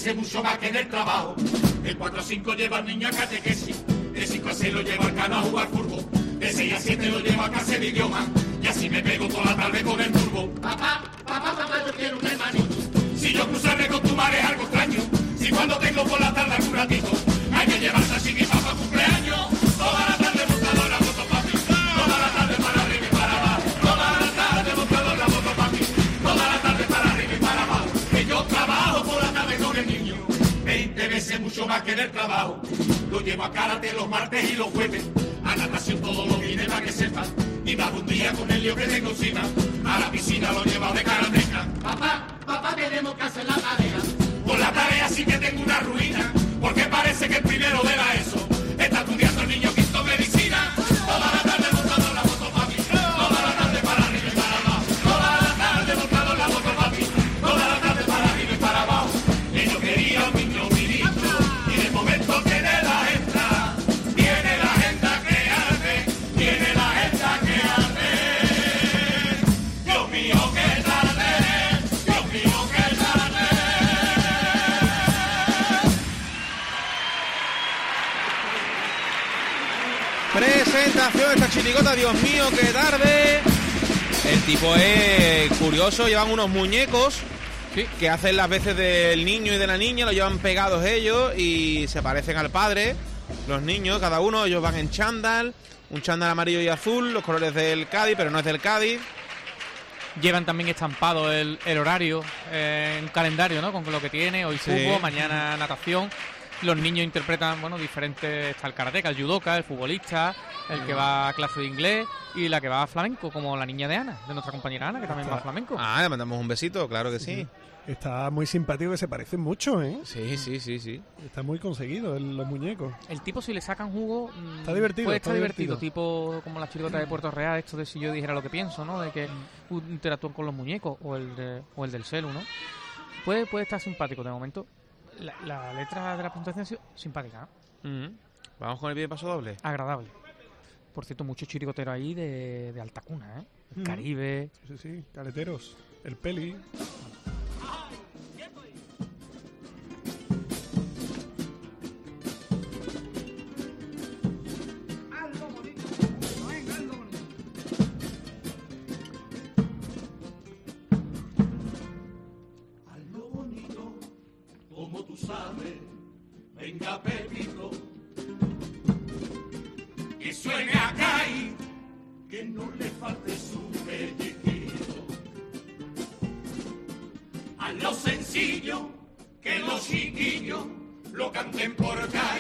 veces mucho más que en el trabajo. De 4 a 5 lleva al niño a catequesis, de 5 a 6 lo lleva al cano a jugar fútbol, de 6 a 7 lo lleva a clase de idioma, y así me pego toda la tarde con el turbo. Papá, yo quiero un hermanito. Si yo cruzarme con tu madre es algo extraño, si cuando tengo por la tarde algún ratito, hay que llevarse así mi papá cumpleaños. Toda la tarde montado en la moto, papi, toda la tarde para arriba y para abajo, toda la tarde montado en la moto, papi, toda la tarde para arriba y para abajo, que yo trabajo por la tarde con el niño, 20 veces mucho más que en el trabajo. Lo llevo a karate los martes y los jueves, a natación todos los viernes para que sepan, y me hago un día con el lío que tengo encima, a la piscina lo llevo de karateca. Papá, tenemos que hacer la tarea. Por la tarea sí que tengo una ruina, porque parece que el primero de la ESO está estudiando el niño quinto medicina. Toda la tarde montado en la moto, papi, toda la tarde para arriba y para abajo, toda la tarde montado en la moto, papi, toda la tarde para arriba y para abajo. Y yo quería un niño ministro, y de momento tiene la agenda, tiene la agenda que arde, tiene la agenda que arde. Dios mío, qué tarde, Dios mío, qué tarde. Presentación de esta chirigota, Dios mío, qué tarde. El tipo es curioso, llevan unos muñecos que hacen las veces del niño y de la niña, lo llevan pegados ellos y se parecen al padre. Los niños, cada uno, ellos van en chándal, un chándal amarillo y azul, los colores del Cádiz, pero no es del Cádiz. Llevan también estampado el horario en un calendario, ¿no? Con lo que tiene, hoy fútbol, mañana natación. Los niños interpretan, bueno, diferentes, está el karateca, el judoka, el futbolista, el que va a clase de inglés y la que va a flamenco, como la niña de Ana, de nuestra compañera Ana, que también va a flamenco. Ah, le mandamos un besito, claro que sí. Está muy simpático, que se parecen mucho, ¿eh? Sí. Está muy conseguido los muñecos. El tipo, si le sacan jugo, está divertido. Puede estar divertido, tipo como las chirigotas de Puerto Real, esto de si yo dijera lo que pienso, ¿no? De que interactúan con los muñecos, o el del celu, ¿no? Puede estar simpático de momento. La letra de la presentación ha sido simpática, ¿eh? Vamos con el pie paso doble. Agradable. Por cierto, muchos chirigoteros ahí de alta cuna, ¿eh? El Caribe. Sí, caleteros. El Peli. Como tú sabes, venga Pepito, que suene acá y que no le falte su pellizquito. A lo sencillo, que los chiquillos lo canten por acá.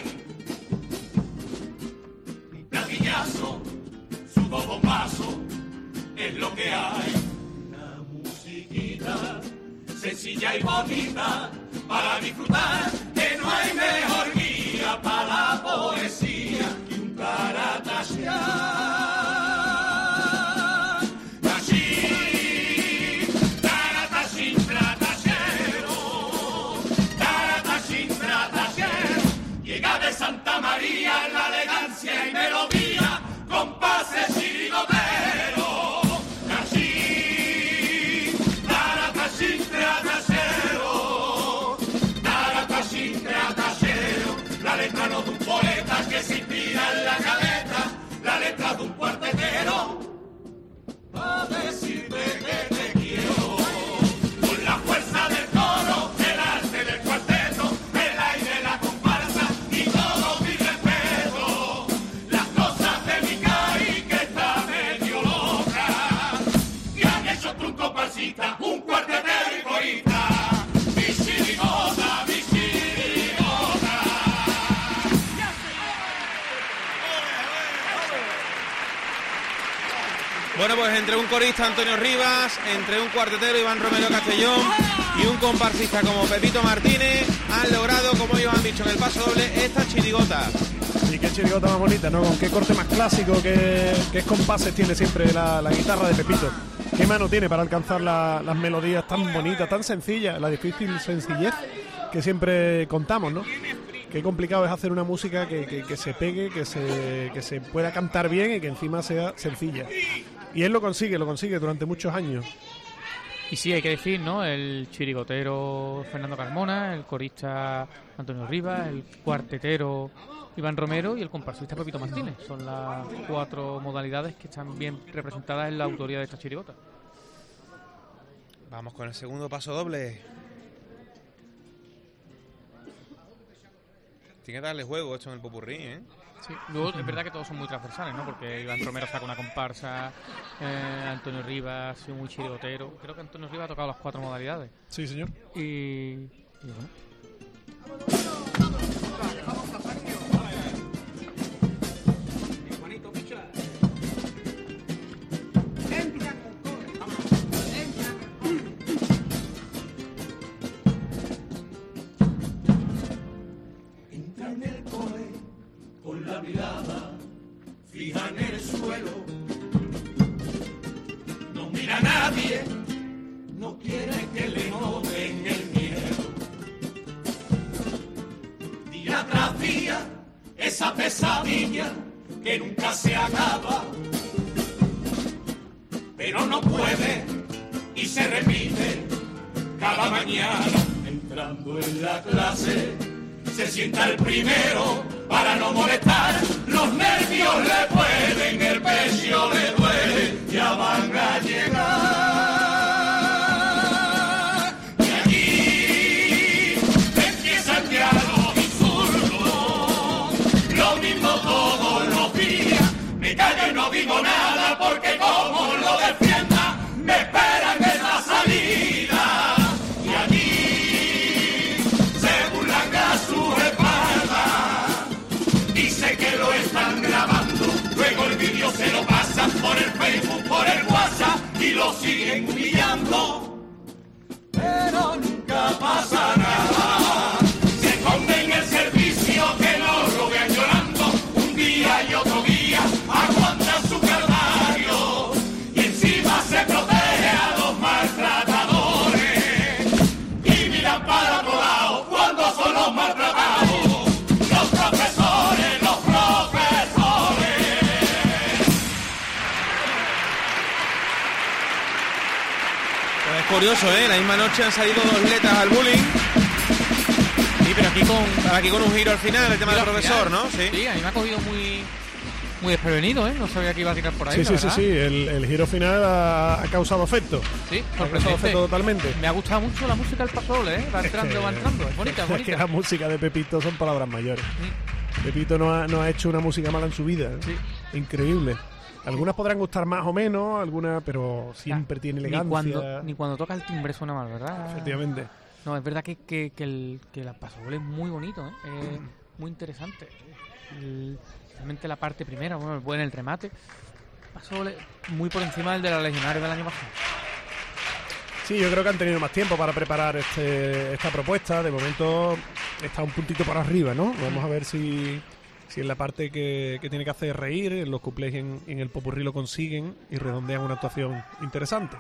Un platillazo, su bombazo, es lo que hay. Una musiquita sencilla y bonita, para disfrutar, que no hay mejor guía para la poesía que un caratachá. Tachín, taratachín, tratachero, taratachín, tratachero, llega de Santa María en la elegancia y melodía, compases chirigotero. Tachín, taratachín, tratachero, taratachín, tratachero, la letra no de un poeta que se inspira en la cabeza, la letra de un cuartetero, a decirte que te quiero, con la fuerza del coro, el arte del cuarteto, el aire, la comparsa y todo mi respeto, las cosas de mi Cari que está medio loca, que han hecho un comparsita, un cuartetero y corista, mi chirigota, mi chirigota. Bueno, pues entre un corista, Antonio Rivas, entre un cuartetero, Iván Romero Castellón, y un comparsista como Pepito Martínez, han logrado, como ellos han dicho en el paso doble, esta chirigota. Sí, qué chirigota más bonita, ¿no? Con qué corte más clásico, qué compases tiene siempre la guitarra de Pepito. Qué mano tiene para alcanzar las melodías tan bonitas, tan sencillas, la difícil sencillez que siempre contamos, ¿no? Qué complicado es hacer una música que se pegue, que se pueda cantar bien y que encima sea sencilla. Y él lo consigue durante muchos años. Y sí, hay que decir, ¿no? El chirigotero Fernando Carmona, el corista Antonio Rivas, el cuartetero Iván Romero y el comparsista Pepito Martínez. Son las 4 modalidades que están bien representadas en la autoría de esta chirigota. Vamos con el segundo paso doble. Tiene que darle juego esto en el popurrí, ¿eh? Sí, luego es verdad que todos son muy transversales, ¿no? Porque Iván Romero saca una comparsa, Antonio Rivas ha sido muy chirigotero. Creo que Antonio Rivas ha tocado las 4 modalidades. Sí, señor. Y bueno. Fija en el suelo, no mira a nadie, no quiere que le noten el miedo. Día tras día, esa pesadilla que nunca se acaba, pero no puede y se repite cada mañana. Entrando en la clase, se sienta el primero para no molestar, los nervios le pueden, el pecho le duele, ya van a llegar. Y aquí empiezan ya los insultos, lo mismo todos los días, me callo y no digo nada porque como lo defienda, me esperan en la salida. Y aquí se burlan a su espalda, dice que lo están grabando, luego el vídeo se lo pasan por el Facebook, por el WhatsApp y lo siguen humillando, pero nunca pasa nada. Se esconden el servicio que lo rodean llorando, un día y otro día aguantan su calvario y encima se protege a los maltratadores y miran para otro lado cuando son los maltratados. Curioso, ¿eh? La misma noche han salido 2 letras al bullying. Sí, pero aquí con un giro al final, el tema del profesor, ¿no? Sí, a mí me ha cogido muy desprevenido, ¿eh? No sabía que iba a tirar por ahí. Sí. El giro final ha causado efecto. Sí, ha causado efecto totalmente. Me ha gustado mucho la música del paso doble, ¿eh? Va entrando. Es bonita, es bonita. Es que la música de Pepito son palabras mayores. Pepito no ha hecho una música mala en su vida. ¿eh? Sí. Increíble. Algunas podrán gustar más o menos, algunas, pero siempre tiene elegancia. Ni cuando toca el timbre suena mal, ¿verdad? Efectivamente. No, es verdad que el pasodoble es muy bonito, ¿eh? Muy interesante. Realmente la parte primera, bueno, en el remate. Pasodoble muy por encima del de la Legionaria del año pasado. Sí, yo creo que han tenido más tiempo para preparar esta propuesta. De momento está un puntito por arriba, ¿no? Vamos a ver si en la parte que tiene que hacer reír, en los cuplés en el popurrí lo consiguen y redondean una actuación interesante.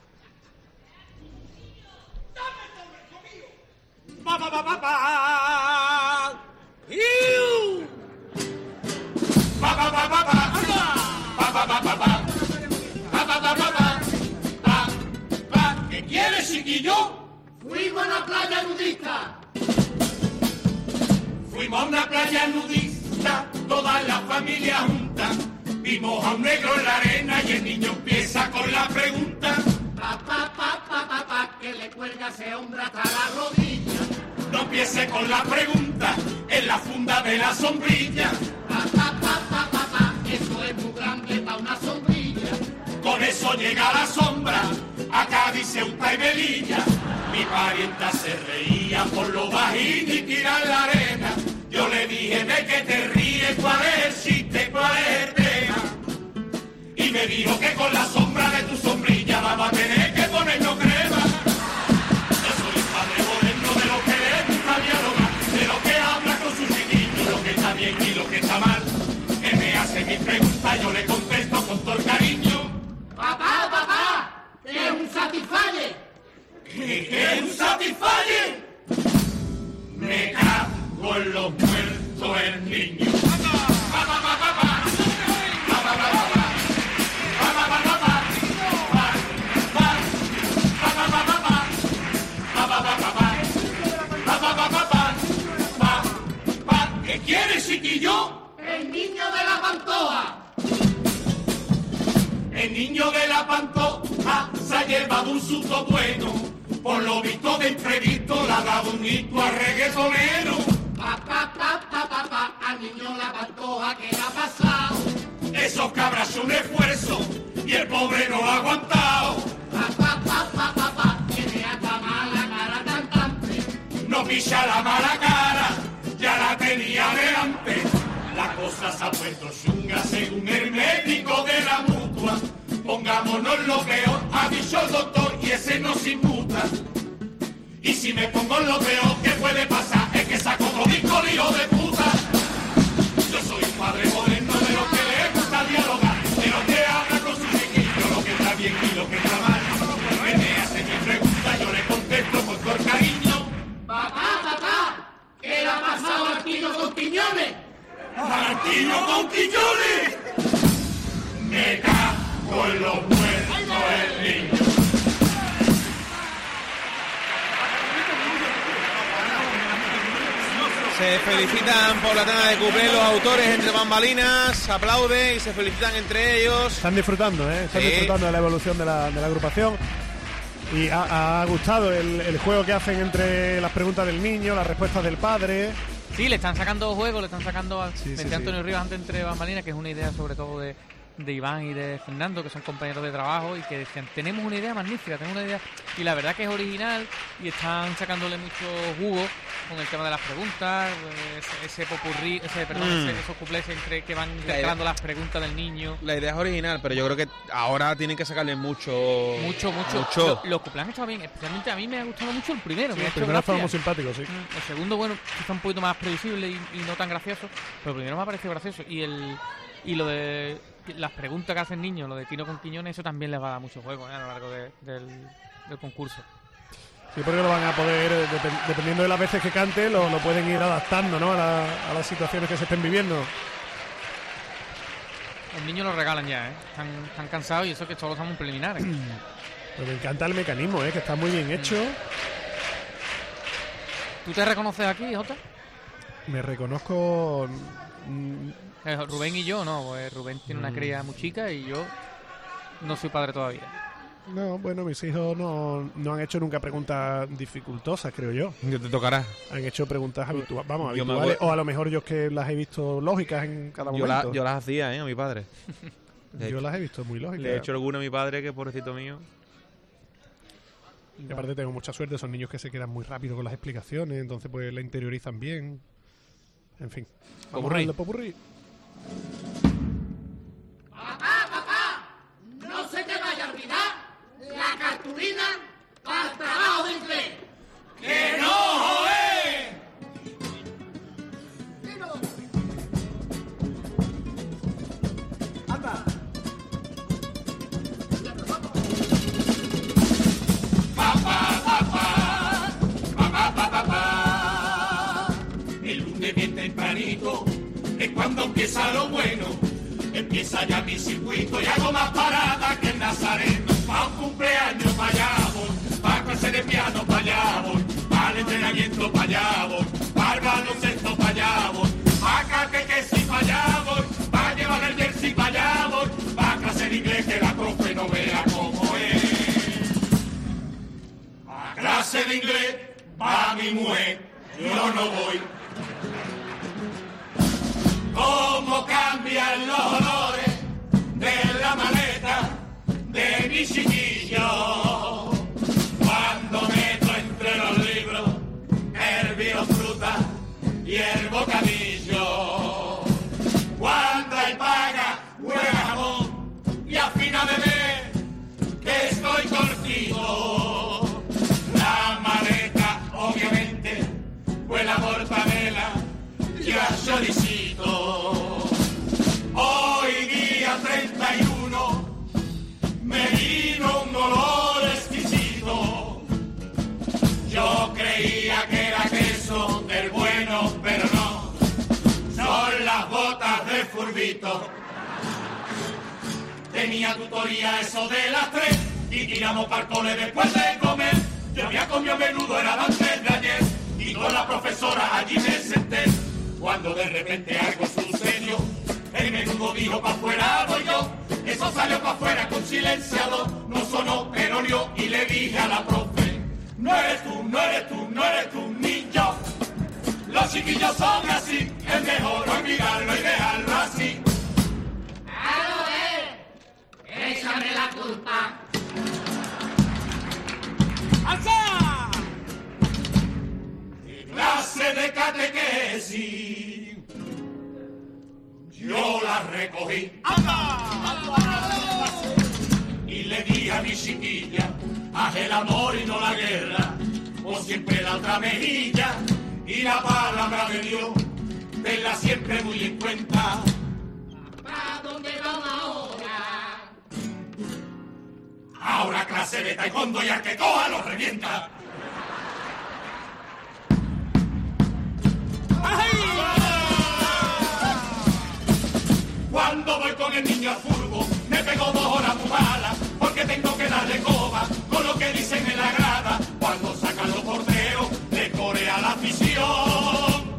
¿Qué quieres, chiquillo? Fuimos a una playa nudista. Fuimos a una playa nudista, toda la familia junta. Vimos a un negro en la arena y el niño empieza con la pregunta. Papá, que le cuelga ese hombre hasta la rodilla. No empiece con la pregunta, en la funda de la sombrilla. Papá, eso es muy grande para una sombrilla. Con eso llega la sombra, a Cádiz, Ceuta y Melilla. Mi parienta se reía por lo bajín y tirar la arena. Yo le dije, ¿de qué te ríes? ¿Cuál es el chiste? ¿Cuál es el tema? Y me dijo que con la sombra de tu sombrilla vamos a tener que ponernos crema. Yo soy un padre moderno de lo que le gusta dialogar, de lo que habla con sus chiquillos, lo que está bien y lo que está mal. Él me hace mi pregunta, yo le contesto con todo el cariño. Papá, ¿qué es un Satisfyer? ¿Qué es un Satisfyer? Me cago en los muertos el niño. bueno, por lo visto de imprevisto, la ha dado un hito a reggaetonero. Al niño la pantoja que le ha pasado. Esos cabras son un esfuerzo y el pobre no lo ha aguantado. Tiene hasta mala cara cantante. No pisa la mala cara, ya la tenía de antes. La cosa se ha puesto chunga según el médico de la mutua. Pongámonos lo peor, ha dicho el doctor, y ese nos imputa. Y si me pongo lo peor, ¿qué puede pasar? Es que saco otro disco, lío de puta. Yo soy un padre moderno de los que le gusta dialogar, de los que habla con su chiquillo, lo que está bien y lo que está mal. Que me hace mi pregunta, yo le contesto con todo el cariño. Papá, ¿qué le ha pasado al Marquillo con Quiñones? ¡Marquillo con Quiñones! Me cago en los muertos el niño. Se felicitan por la tanda de cuplé los autores entre bambalinas, aplauden y se felicitan entre ellos. Están disfrutando, Están disfrutando de la evolución de la agrupación. Y ha gustado el juego que hacen entre las preguntas del niño, las respuestas del padre. Sí, le están sacando juego, le están sacando a Antonio sí. Rivas antes entre bambalinas, que es una idea sobre todo de Iván y de Fernando, que son compañeros de trabajo, y que decían, tenemos una idea magnífica, tenemos una idea, y la verdad que es original, y están sacándole mucho jugo con el tema de las preguntas, ese popurrí, esos cuplés entre que van intercalando las preguntas del niño. La idea es original, pero yo creo que ahora tienen que sacarle mucho. Los cuplés han estado bien, especialmente a mí me ha gustado mucho el primero. Sí, me ha el hecho primero fue gracia. muy simpático, sí. El segundo, bueno, quizá un poquito más previsible y no tan gracioso, pero el primero me ha parecido gracioso. Y lo de las preguntas que hacen niños, lo de Tino con Quiñones, eso también les va a dar mucho juego a lo largo del concurso. Sí, porque lo van a poder, dependiendo de las veces que cante, lo pueden ir adaptando, ¿no? a las situaciones que se estén viviendo. Los niños lo regalan ya, están cansados, y eso que solo somos preliminares. Pero me encanta el mecanismo, que está muy bien hecho. ¿Tú te reconoces aquí, Jota? Me reconozco... Rubén y yo, no, pues Rubén tiene una cría muy chica y yo no soy padre todavía. No, bueno, mis hijos no han hecho nunca preguntas dificultosas, creo yo. ¿Qué te tocará? Han hecho preguntas habituales, Yo me o a lo mejor yo es que las he visto lógicas en cada momento. Yo las hacía, a mi padre. Yo las he visto muy lógicas. Le he hecho alguna a mi padre, que pobrecito mío. Y aparte tengo mucha suerte, son niños que se quedan muy rápido con las explicaciones, entonces pues la interiorizan bien. En fin. Popurrí. Popurrí. Papá, no se te vaya a olvidar la cartulina para el trabajo de inglés. ¡Que no, joder! ¡Anda! Papá. El lunes bien tempranito es cuando empieza lo bueno. Empieza ya mi circuito y hago más paradas que el Nazareno. Pa' un cumpleaños pa' allá voy, pa' clase de piano pa' allá voy, pa' el entrenamiento pa' allá voy, pa' el baloncesto pa' allá voy, pa' catequesis pa' allá voy, pa' llevar el jersey pa' allá voy, pa' clase de inglés que la profe no vea cómo es. Pa' clase de inglés pa' mi mujer, yo no voy. Cómo cambian los olores de la maleta de mi chiquillo. Cuando meto entre los libros el biofruta y el bocadillo. Cuando hay paga, huele a jamón y a fina de ver que estoy cortito. La maleta, obviamente, huele a mortadela y a choricito. Hoy día 31 me vino un olor exquisito. Yo creía que era queso del bueno, pero no, son las botas de Furbito. Tenía tutoría eso de las 3 y tiramos para el cole después de comer. Yo había comido menudo, era antes de ayer, y con la profesora allí me senté. Cuando de repente algo sucedió, el menudo dijo pa' afuera voy yo. Eso Eso salió para afuera con silenciador, no sonó, pero olió y le dije a la profe, no eres tú, no eres tú, no eres tú, ni yo. Los chiquillos son así, es mejor olvidarlo y dejarlo así. Échame la culpa. ¡Alza! Clase de catequesis, yo la recogí. Y le di a mi chiquilla, haz el amor y no la guerra, o siempre la otra mejilla, y la palabra de Dios, tenla siempre muy en cuenta. ¿Para dónde vamos ahora? Ahora clase de taekwondo y al que coja lo revienta. Cuando voy con el niño al furbo, me pego 2 horas muy malas, porque tengo que darle coba con lo que dicen en la grada. Cuando sacan los porteros, le corea la afición.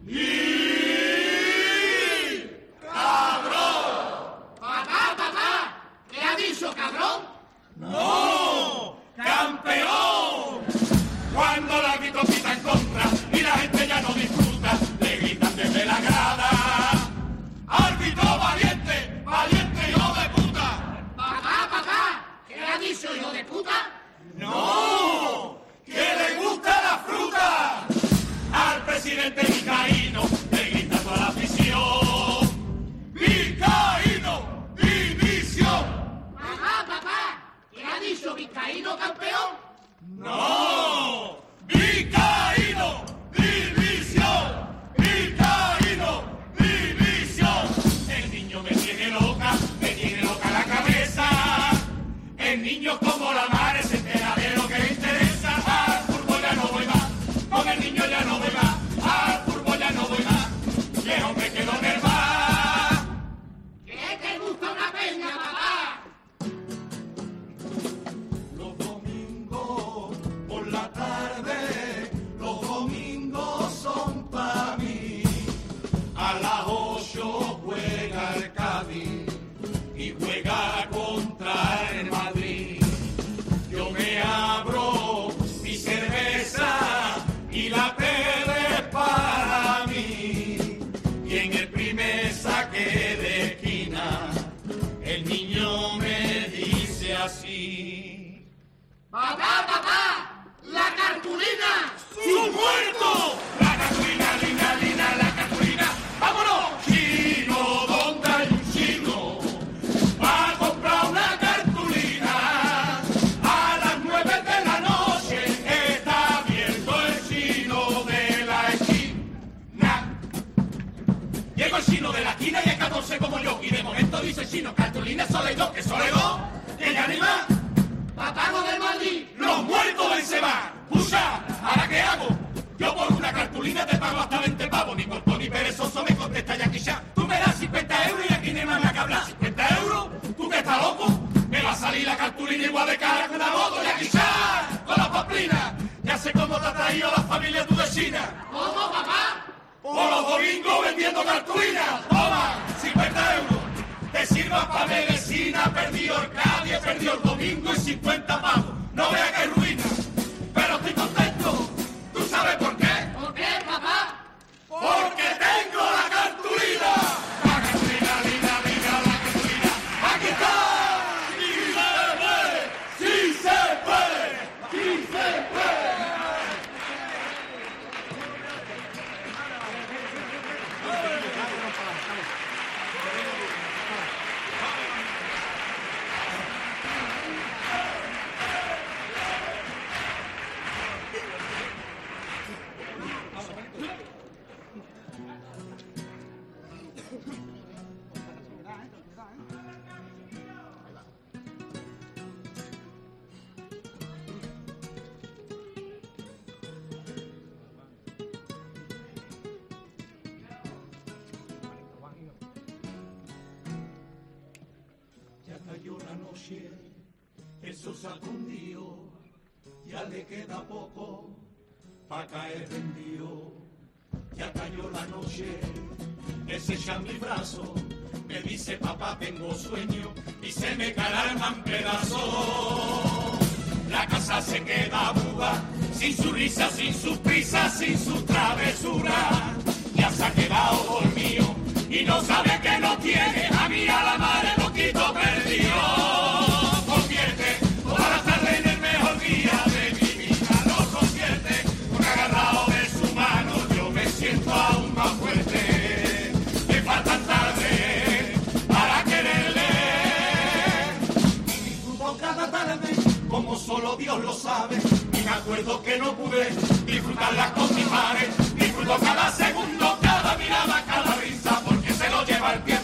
¡Y cabrón! Papá, ¿qué ha dicho, cabrón? ¡No! ¡Campeón! Cuando la grito pita en contra y la gente ya no disfruta, le gritan desde la grada. ¡Árbitro valiente! ¡Valiente, hijo de puta! Papá, ¿qué ha dicho, hijo de puta? ¡No! ¡Que le gusta la fruta! Al presidente vizcaíno le grita toda la afición. ¡Vizcaíno! ¡División! Papá, ¿qué ha dicho, vizcaíno campeón? ¡No! ¡Vizcaíno! ¡División! ¡Vizcaíno! ¡División! El niño me tiene loca la cabeza. El niño como la madre se entera de lo que le interesa. Al fútbol ya no voy más, con el niño ya no voy más. Al fútbol ya no voy más, viejo me quedo en el mar. ¿Qué te gusta una peña, papá? Los domingos por la tarde, los domingos son para mí. A las 8 juega el Cádiz y juega contra el Madrid. Yo me abro mi cerveza y la tele es para mí. Y en el primer saque de esquina, el niño me dice así. Papá, la cartulina. ¡Su muerto! La cartulina, lina, la cartulina. ¡Vámonos! Chino, ¿dónde hay un chino? Va a comprar una cartulina. A las 9 de la noche está abierto el chino de la esquina. Llegó el chino de la esquina y el 14 como yo. Y de momento dice el chino, cartulina solo hay 2, que solo hay 2. Que ya ni más. Papá del Madrid. ¡Los muertos ven se van! ¡Pucha! ¿Ahora qué hago? Yo por una cartulina te pago hasta 20 pavos. Ni corto ni perezoso me contesta Jackie Chan. Tú me das 50 euros y aquí no hay más nada que hablar. ¿50 euros? ¿Tú que estás loco? Me va a salir la cartulina igual de cara que una moto, Jackie Chan. Con las paplinas. Ya sé cómo te ha traído la familia tú de China. ¿Cómo, papá? Por los domingos vendiendo cartulinas. Toma, 50 euros. Te sirva para medicina. Perdió el Cádiz, perdió el domingo y 50 pavos. No veas que ruina. Pero estoy contento. ¿Tú sabes por qué? ¿Por qué, papá? Porque tengo la cartulina. La cartulina, lina, la cartulina. ¡Aquí está! ¡Sí se puede! ¡Sí se puede! ¡Sí se puede! Cayó la noche, eso se cundió, ya le queda poco pa' caer rendido. Ya cayó la noche, ese echa mi brazo, me me dice papá tengo sueño y se me cae el alma en pedazos. La casa se queda muda, sin su risa, sin sus prisas, sin su travesura. Ya se ha quedado dormido y no sabe que no tiene a mí a la madre loquito perdido. Convierte toda la tarde en el mejor día de mi vida, lo convierte, porque agarrado de su mano yo me siento aún más fuerte. Me faltan tardes para quererle y disfruto cada tarde como solo Dios lo sabe. Y me acuerdo que no pude disfrutarla con mi madre. Disfruto cada segundo, cada mirada, cada risa, porque se lo lleva el pie.